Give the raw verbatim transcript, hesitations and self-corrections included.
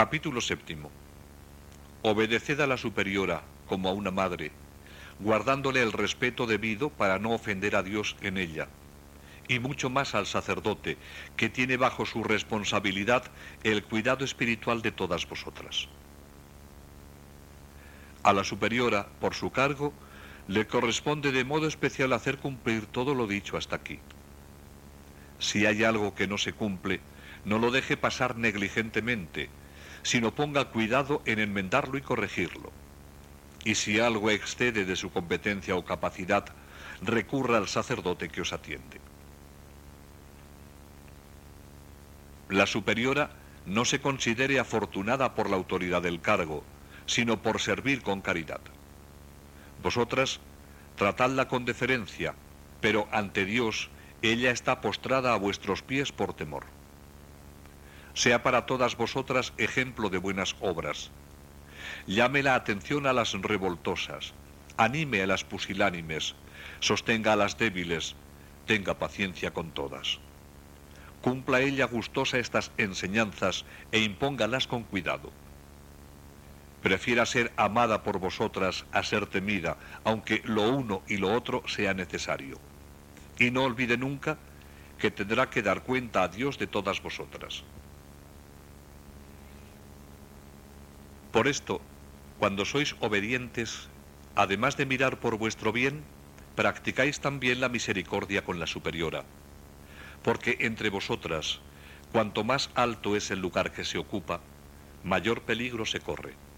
Capítulo séptimo. Obedeced a la superiora como a una madre, guardándole el respeto debido para no ofender a Dios en ella, y mucho más al sacerdote, que tiene bajo su responsabilidad el cuidado espiritual de todas vosotras. A la superiora, por su cargo, le corresponde de modo especial hacer cumplir todo lo dicho hasta aquí. Si hay algo que no se cumple, no lo deje pasar negligentemente, sino ponga cuidado en enmendarlo y corregirlo. Y si algo excede de su competencia o capacidad, recurra al sacerdote que os atiende. La superiora no se considere afortunada por la autoridad del cargo, sino por servir con caridad. Vosotras, tratadla con deferencia, pero ante Dios ella está postrada a vuestros pies por temor. Sea para todas vosotras ejemplo de buenas obras. Llame la atención a las revoltosas, anime a las pusilánimes, sostenga a las débiles, tenga paciencia con todas. Cumpla ella gustosa estas enseñanzas e impóngalas con cuidado. Prefiera ser amada por vosotras a ser temida, aunque lo uno y lo otro sea necesario. Y no olvide nunca que tendrá que dar cuenta a Dios de todas vosotras. Por esto, cuando sois obedientes, además de mirar por vuestro bien, practicáis también la misericordia con la superiora, porque entre vosotras, cuanto más alto es el lugar que se ocupa, mayor peligro se corre.